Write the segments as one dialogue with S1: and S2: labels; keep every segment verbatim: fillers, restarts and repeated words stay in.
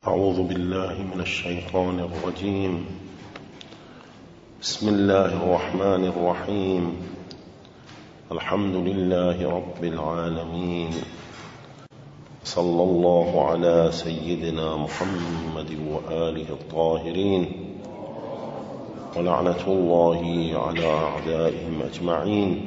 S1: أعوذ بالله من الشيطان الرجيم. بسم الله الرحمن الرحيم. الحمد لله رب العالمين، صلى الله على سيدنا محمد وآله الطاهرين، ولعنة الله على أعدائهم أجمعين.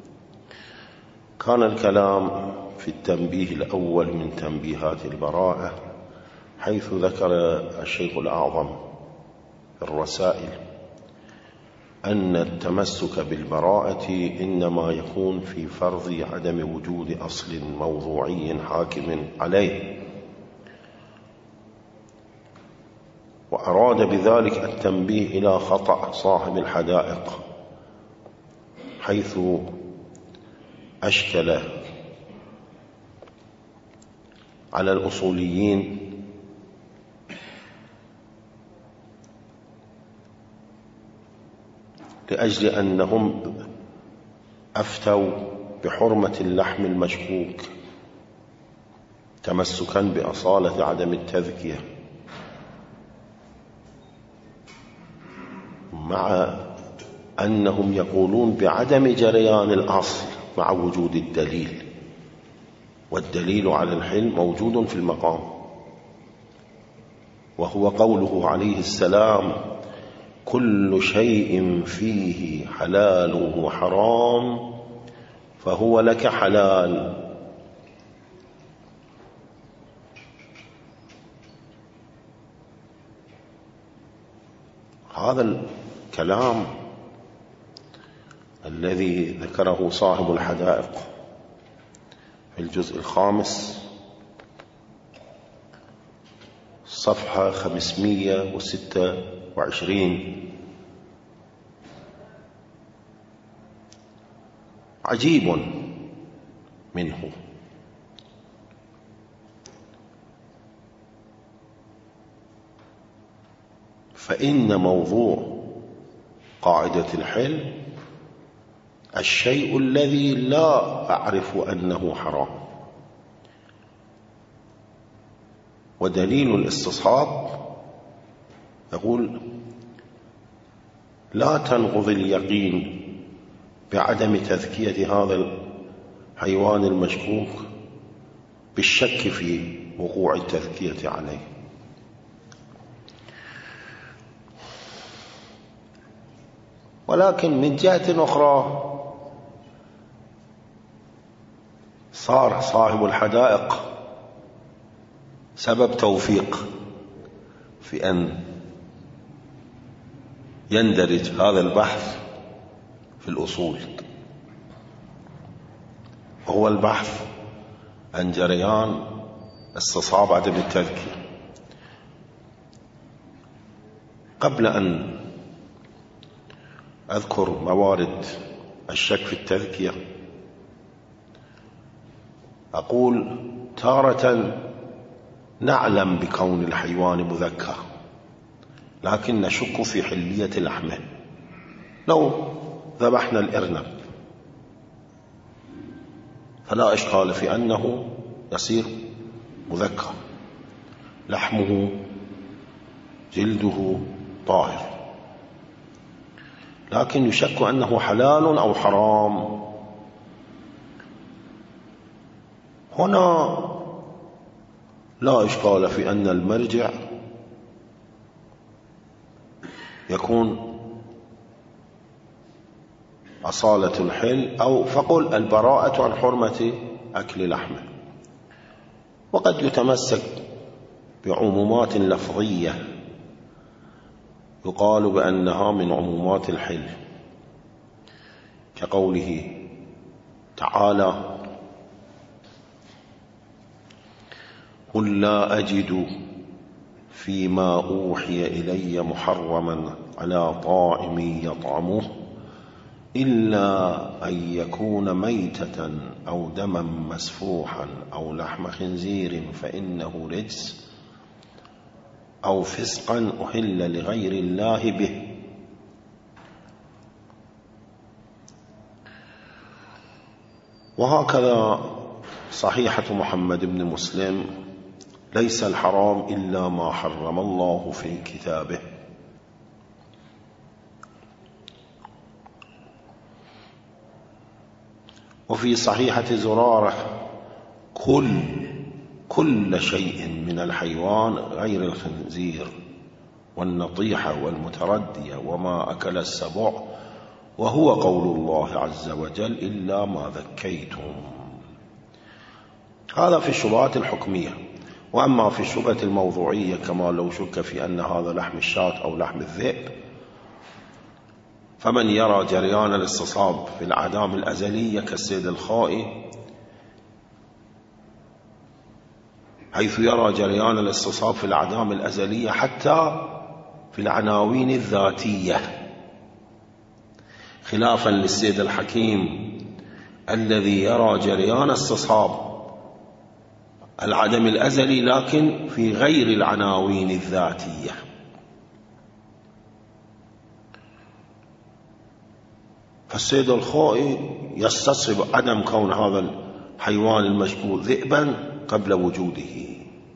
S1: كان الكلام في التنبيه الأول من تنبيهات البراءة، حيث ذكر الشيخ الأعظم في الرسائل أن التمسك بالبراءة إنما يكون في فرض عدم وجود أصل موضوعي حاكم عليه، وأراد بذلك التنبيه إلى خطأ صاحب الحدائق، حيث أشكل على الأصوليين لأجل أنهم أفتوا بحرمة اللحم المشكوك تمسكا بأصالة عدم التذكية، مع أنهم يقولون بعدم جريان الأصل مع وجود الدليل، والدليل على الحل موجود في المقام، وهو قوله عليه السلام: كل شيء فيه حلال وحرام فهو لك حلال. هذا الكلام الذي ذكره صاحب الحدائق في الجزء الخامس صفحة خمسمائة وستة وعشرين عجيب منه، فإن موضوع قاعدة الحل الشيء الذي لا أعرف أنه حرام، ودليل الاستصحاب يقول: لا تنقض اليقين بعدم تذكية هذا الحيوان المشكوك بالشك في وقوع التذكية عليه. ولكن من جهة أخرى صار صاحب الحدائق سبب توفيق في أن يندرج هذا البحث في الأصول، وهو البحث عن جريان استصحاب عدم التذكية. قبل أن أذكر موارد الشك في التذكية، أقول: تارة نعلم بكون الحيوان مذكى، لكن نشك في حلية لحمه. لو ذبحنا الأرنب فلا إشكال في أنه يصير مذكى، لحمه جلده طاهر، لكن يشك أنه حلال أو حرام. هنا لا إشكال في أن المرجع يكون أصالة الحل، أو فقل البراءة عن حرمة أكل لحمه. وقد يتمسك بعمومات لفظية يقال بأنها من عمومات الحل، كقوله تعالى: قل لا أجد فيما أوحي إلي محرما على طاعم يطعمه إلا أن يكون ميتة أو دما مسفوحا أو لحم خنزير فإنه رجس أو فسقا أحل لغير الله به. وهكذا صحيحة محمد بن مسلم ليس الحرام إلا ما حرم الله في كتابه. وفي صحيحة زرارة كل كل شيء من الحيوان غير الخنزير والنطيحة والمتردية وما أكل السبع، وهو قول الله عز وجل إلا ما ذكيتم. هذا في الشبهات الحكمية. وأما في الشبهة الموضوعية كما لو شك في أن هذا لحم الشاة أو لحم الذئب، فمن يرى جريان الاستصحاب في الأعدام الأزلية كالسيد الخائي، حيث يرى جريان الاستصحاب في الأعدام الأزلية حتى في العناوين الذاتية، خلافا للسيد الحكيم الذي يرى جريان استصحاب العدم الأزلي لكن في غير العناوين الذاتية. فالسيد الخائي يستصحب عدم كون هذا الحيوان المشكوك ذئبا قبل وجوده،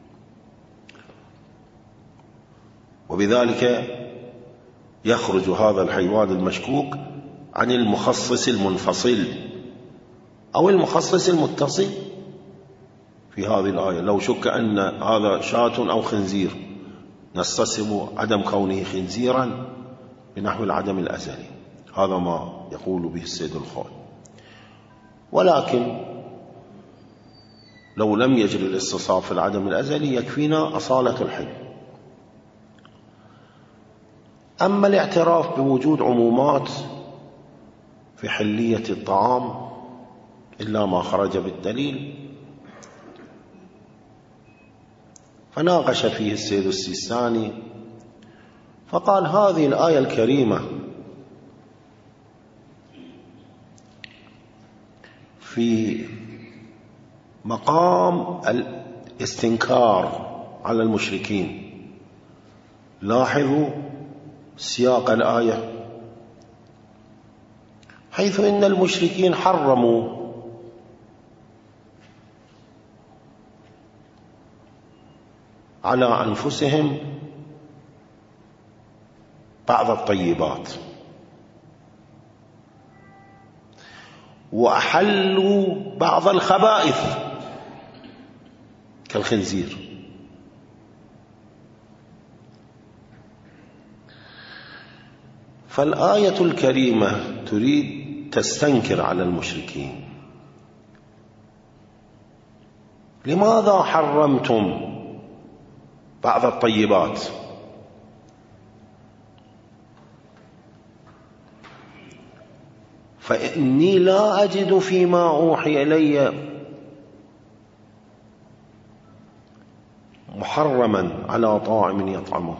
S1: وبذلك يخرج هذا الحيوان المشكوك عن المخصص المنفصل أو المخصص المتصل في هذه الآية. لو شك أن هذا شاة أو خنزير نستصحب عدم كونه خنزيرا بنحو العدم الأزلي. هذا ما يقول به السيد الخائي. ولكن لو لم يجري الاستصحاب في العدم الأزلي يكفينا أصالة الحل. أما الاعتراف بوجود عمومات في حلية الطعام إلا ما خرج بالدليل، فناقش فيه السيد السيستاني فقال هذه الآية الكريمة في مقام الاستنكار على المشركين. لاحظوا سياق الآية، حيث إن المشركين حرموا على أنفسهم بعض الطيبات وأحلوا بعض الخبائث كالخنزير. فالآية الكريمة تريد تستنكر على المشركين. لماذا حرمتم بعض الطيبات؟ فإني لا أجد فيما أوحي إلي محرما على طاعم يطعمه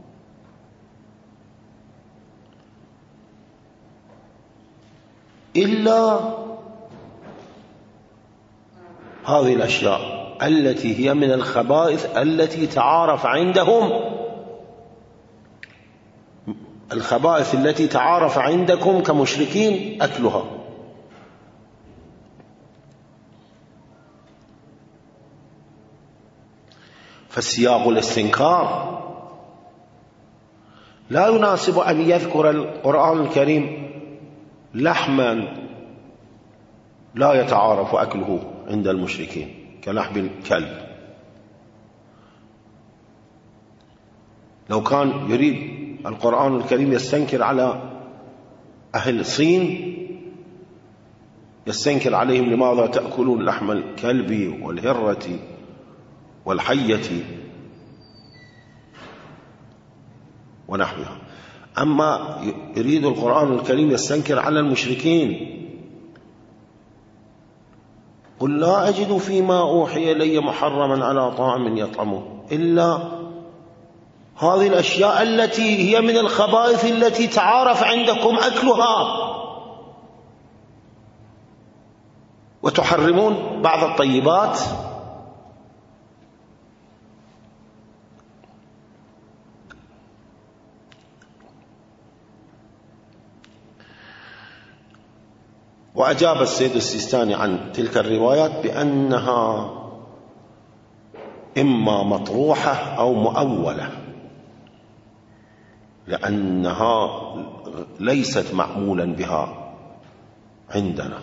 S1: إلا هذه الأشياء التي هي من الخبائث التي تعارف عندهم، الخبائث التي تعارف عندكم كمشركين أكلها. فالسياق الاستنكار لا يناسب أن يذكر القرآن الكريم لحما لا يتعارف أكله عند المشركين كلحم الكلب. لو كان يريد القرآن الكريم يستنكر على أهل الصين، يستنكر عليهم لماذا تأكلون لحم الكلب والهرة والحية ونحوها. أما يريد القرآن الكريم يستنكر على المشركين، قل لا أجد فيما أوحي إلي محرما على طاعم يطعمه إلا هذه الأشياء التي هي من الخبائث التي تعارف عندكم أكلها، وتحرمون بعض الطيبات. وأجاب السيد السيستاني عن تلك الروايات بأنها إما مطروحة أو مؤولة، لأنها ليست معمولا بها عندنا.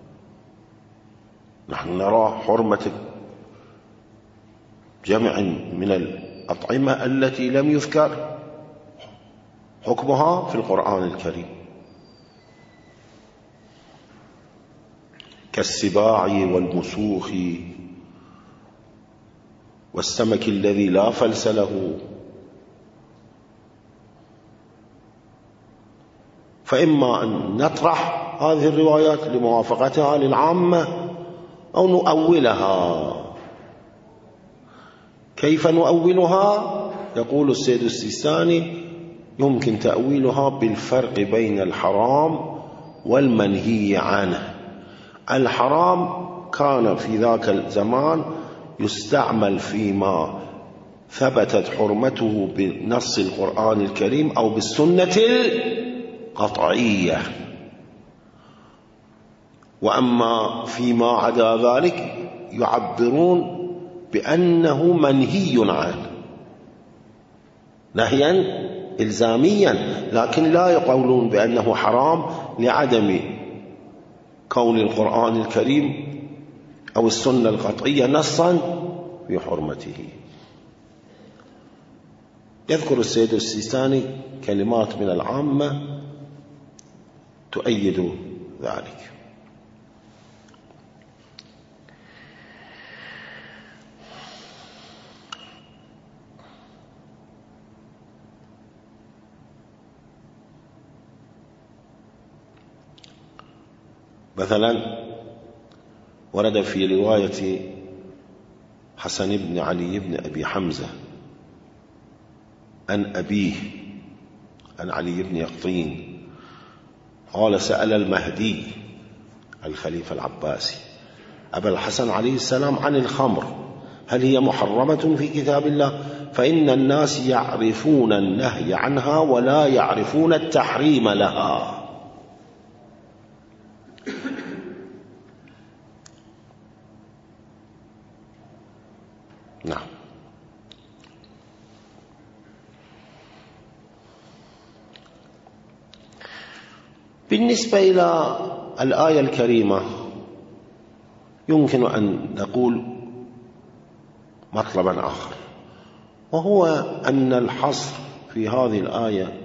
S1: نحن نرى حرمة جمع من الأطعمة التي لم يذكر حكمها في القرآن الكريم، كالسباع والمسوخ والسمك الذي لا فلس له. فإما أن نطرح هذه الروايات لموافقتها للعامة أو نؤولها. كيف نؤولها؟ يقول السيد السيستاني: يمكن تأويلها بالفرق بين الحرام والمنهي عنه. الحرام كان في ذاك الزمان يستعمل فيما ثبتت حرمته بنص القرآن الكريم أو بالسنة القطعية، وأما فيما عدا ذلك يعبرون بأنه منهي عنه نهيا إلزاميا، لكن لا يقولون بأنه حرام لعدم كون القرآن الكريم أو السنة القطعية نصا في حرمته. يذكر السيد السيستاني كلمات من العامة تؤيد ذلك. مثلا ورد في رواية حسن بن علي بن أبي حمزة عن أبيه عن علي بن يقطين قال: سأل المهدي الخليفة العباسي أبا الحسن عليه السلام عن الخمر، هل هي محرمة في كتاب الله؟ فإن الناس يعرفون النهي عنها ولا يعرفون التحريم لها. نعم. بالنسبة إلى الآية الكريمة يمكن أن نقول مطلبا آخر، وهو أن الحصر في هذه الآية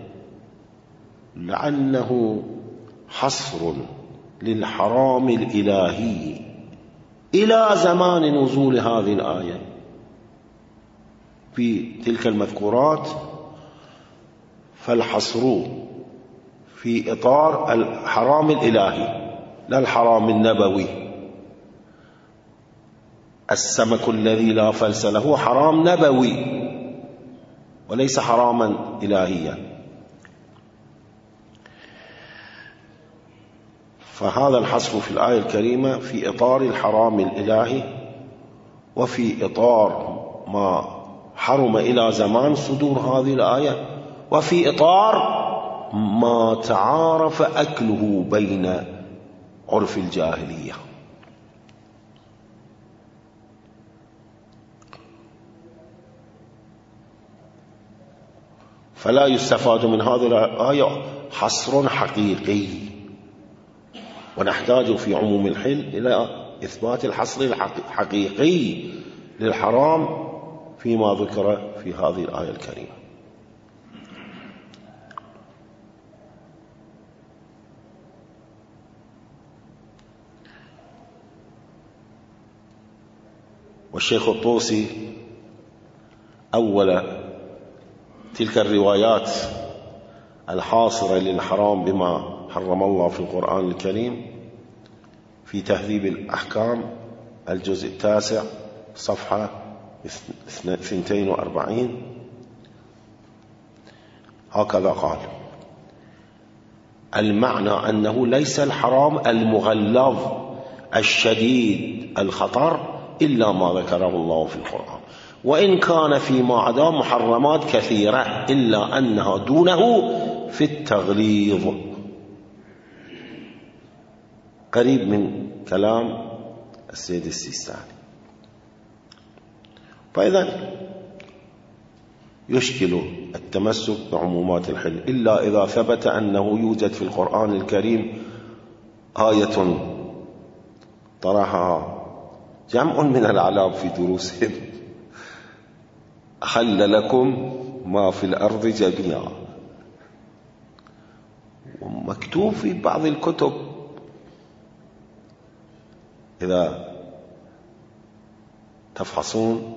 S1: لعله حصر للحرام الإلهي إلى زمان نزول هذه الآية في تلك المذكورات، فالحصر في إطار الحرام الإلهي لا الحرام النبوي. السمك الذي لا فلس له حرام نبوي وليس حراما إلهيا، فهذا الحصر في الآية الكريمة في إطار الحرام الإلهي وفي إطار ما حرم إلى زمان صدور هذه الآية، وفي إطار ما تعارف أكله بين عرف الجاهلية. فلا يستفاد من هذه الآية حصر حقيقي، ونحتاج في عموم الحل إلى إثبات الحصر الحقيقي للحرام فيما ذكر في هذه الآية الكريمة. والشيخ الطوسي أول تلك الروايات الحاصرة للحرام بما حرم الله في القرآن الكريم في تهذيب الأحكام الجزء التاسع صفحة اثنتين وأربعين هكذا قال: المعنى أنه ليس الحرام المغلظ الشديد الخطر إلا ما ذكره الله في القرآن، وإن كان فيما عدا محرمات كثيرة إلا أنها دونه في التغليظ. قريب من كلام السيد السيستاني. فإذا يشكل التمسك بعمومات الحل إلا إذا ثبت أنه يوجد في القرآن الكريم آية طرحها جمع من العلام في دروسهم: أحل لكم ما في الأرض جميعا. ومكتوب في بعض الكتب إذا تفحصون: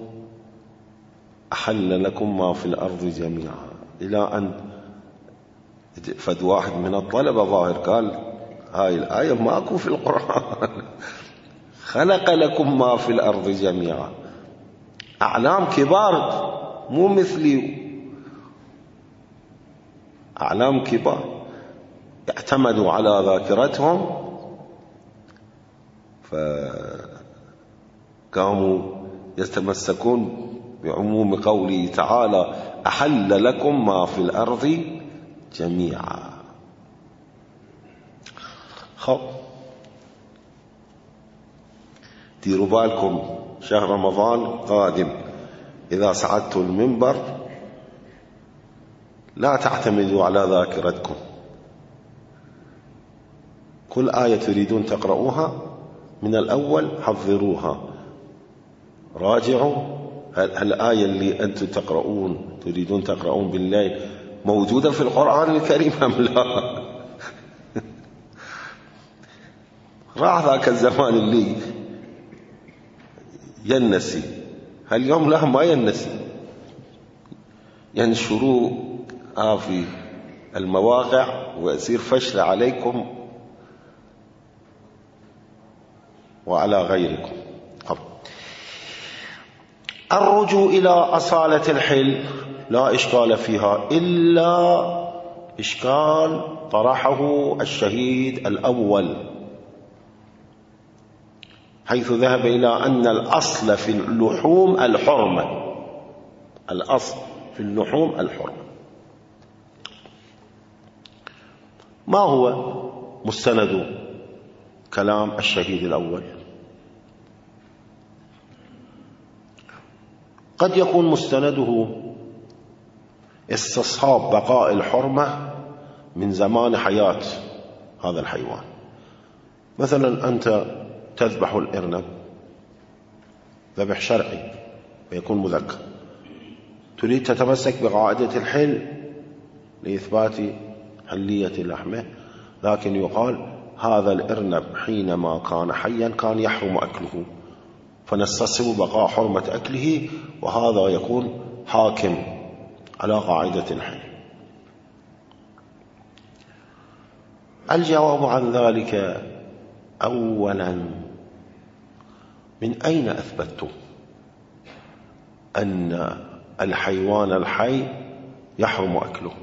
S1: أحل لكم ما في الأرض جميعا، إلى أن فد واحد من الطلبة ظاهر قال هاي الآية ماكو في القرآن. خلق لكم ما في الأرض جميعا. أعلام كبار مو مثلي، أعلام كبار اعتمدوا على ذاكرتهم فقاموا يتمسكون بعموم قوله تعالى: أحل لكم ما في الأرض جميعا. خب ديروا بالكم، شهر رمضان قادم، إذا صعدتوا المنبر لا تعتمدوا على ذاكرتكم. كل آية تريدون تقرؤوها من الأول حضروها، راجعوا هل الآية اللي أنتم تقرؤون تريدون تقرؤون بالليل موجودة في القرآن الكريم أم لا؟ راح ذاك الزمان اللي ينسي، هاليوم لا ما ينسي، ينشروا آه في المواقع ويصير فشل عليكم وعلى غيركم. الرجوع إلى أصالة الحل لا إشكال فيها، إلا إشكال طرحه الشهيد الأول، حيث ذهب إلى أن الأصل في اللحوم الحرمة. الأصل في اللحوم الحرمة. ما هو مستند كلام الشهيد الأول؟ قد يكون مستنده استصحاب بقاء الحرمة من زمان حياة هذا الحيوان. مثلا أنت تذبح الأرنب ذبح شرعي فيكون مذكر، تريد تتمسك بقاعدة الحل لإثبات حلية لحمه، لكن يقال هذا الأرنب حينما كان حيا كان يحرم أكله، فنستصحب بقاء حرمة أكله، وهذا يكون حاكم على قاعدة الحل. الجواب عن ذلك: أولا، من أين أثبتتم أن الحيوان الحي يحرم أكله؟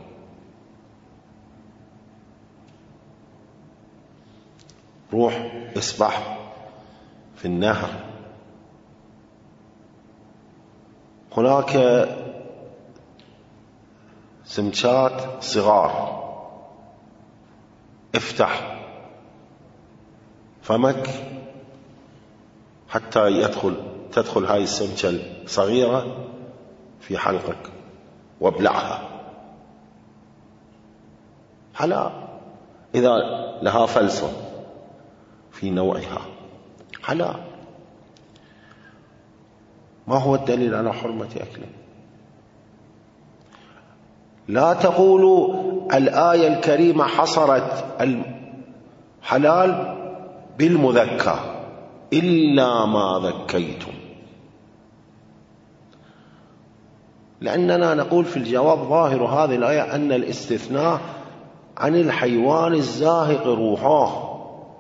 S1: روح اسبح في النهر، هناك سمكات صغار، افتح فمك حتى يدخل تدخل هاي السمكة الصغيرة في حلقك وابلعها حلال، إذا لها فلس في نوعها حلال. ما هو الدليل على حرمة أكله؟ لا تقولوا الآية الكريمة حصرت الحلال بالمذكى إلا ما ذكيتم، لأننا نقول في الجواب ظاهر هذه الآية أن الاستثناء عن الحيوان الزاهق روحه،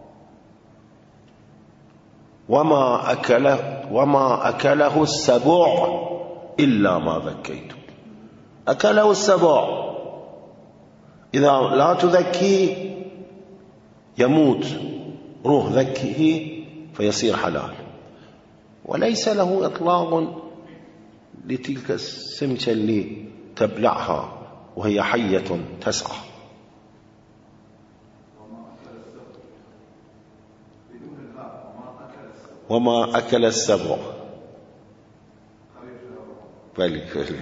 S1: وما أكله, وما أكله السبع إلا ما ذكيتم. أكله السبع، إذا لا تذكيه يموت، روح ذكيه فيصير حلال، وليس له إطلاق لتلك السمكة اللي تبلعها وهي حية تسعى. وما أكل السبع بلي بلي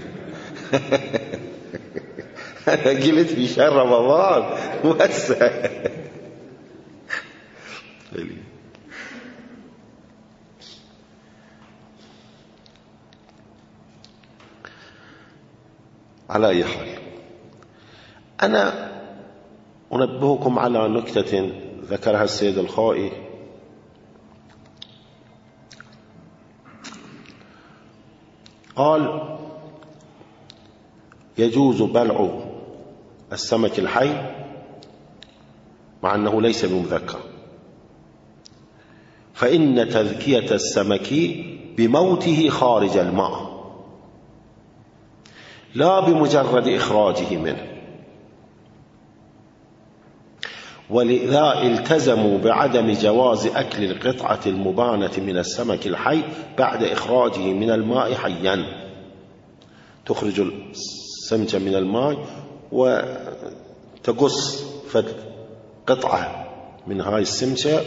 S1: أنا قلت في شهر رمضان وهسه بلي. على أي حال، أنا أنبهكم على نكتة ذكرها السيد الخوئي. قال يجوز بلع السمك الحي مع أنه ليس بمذكر، فإن تذكية السمك بموته خارج الماء لا بمجرد إخراجه منه، ولذا التزموا بعدم جواز أكل القطعة المبانة من السمك الحي بعد إخراجه من الماء حيا. تخرج السمكة من الماء وتقص قطعة من هاي السمكة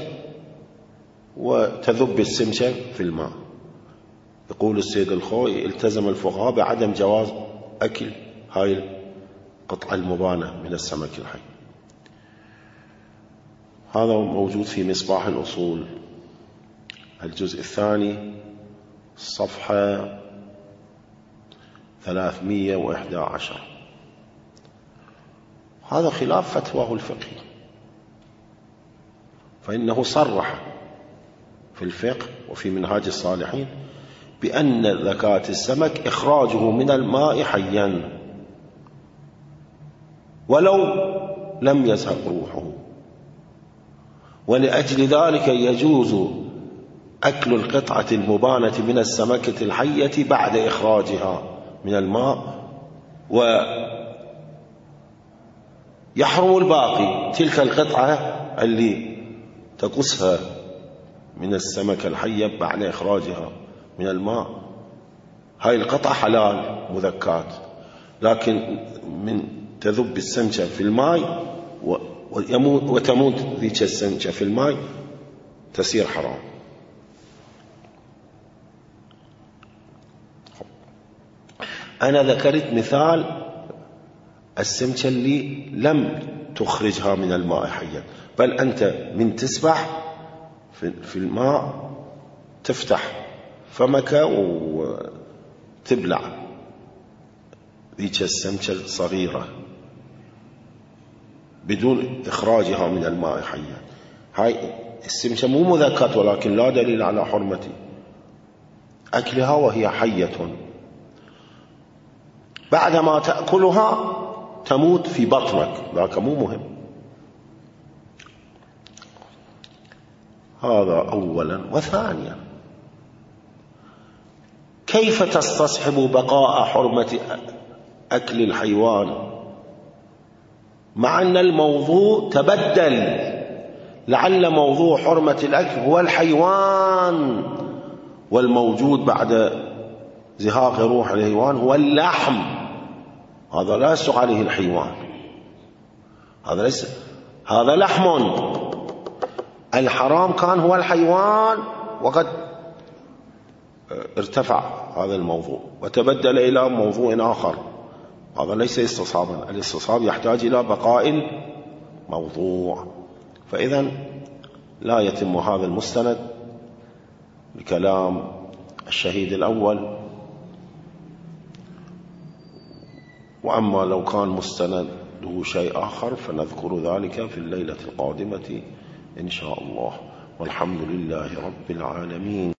S1: وتذب السمكة في الماء. يقول السيد الخوئي التزم الفقهاء بعدم جواز أكل هاي القطعة المبانة من السمك الحي. هذا موجود في مصباح الأصول الجزء الثاني صفحة ثلاثمئة وإحدى عشر. هذا خلاف فتواه الفقهي، فإنه صرح في الفقه وفي منهاج الصالحين بأن زكاة السمك إخراجه من الماء حيا ولو لم يزهق روحه، ولأجل ذلك يجوز أكل القطعة المبانة من السمكة الحية بعد إخراجها من الماء، ويحرم الباقي. تلك القطعة اللي تقصها من السمكة الحية بعد إخراجها من الماء، هاي القطعة حلال مذكات، لكن من تذب السمكة في الماء وتموت ذيك السمكة في الماء تصير حرام. أنا ذكرت مثال السمكة اللي لم تخرجها من الماء حيا، بل أنت من تسبح في الماء تفتح فمك وتبلع ذيك السمكة الصغيرة بدون إخراجها من الماء حيا. هاي السمكة مو مذكات، ولكن لا دليل على حرمة أكلها وهي حية. بعدما تأكلها تموت في بطنك، ذاك مو مهم. هذا أولا. وثانيا، كيف تستصحب بقاء حرمة أكل الحيوان مع أن الموضوع تبدل؟ لعل موضوع حرمة الأكل هو الحيوان، والموجود بعد زهاق روح الحيوان هو اللحم. هذا لا يسوق عليه الحيوان، هذا ليس، هذا لحم. الحرام كان هو الحيوان، وقد ارتفع هذا الموضوع وتبدل إلى موضوع آخر. هذا ليس استصحابا، الاستصحاب يحتاج إلى بقاء الموضوع. فإذا لا يتم هذا المستند بكلام الشهيد الأول. وأما لو كان مستند له شيء آخر فنذكر ذلك في الليلة القادمة إن شاء الله، والحمد لله رب العالمين.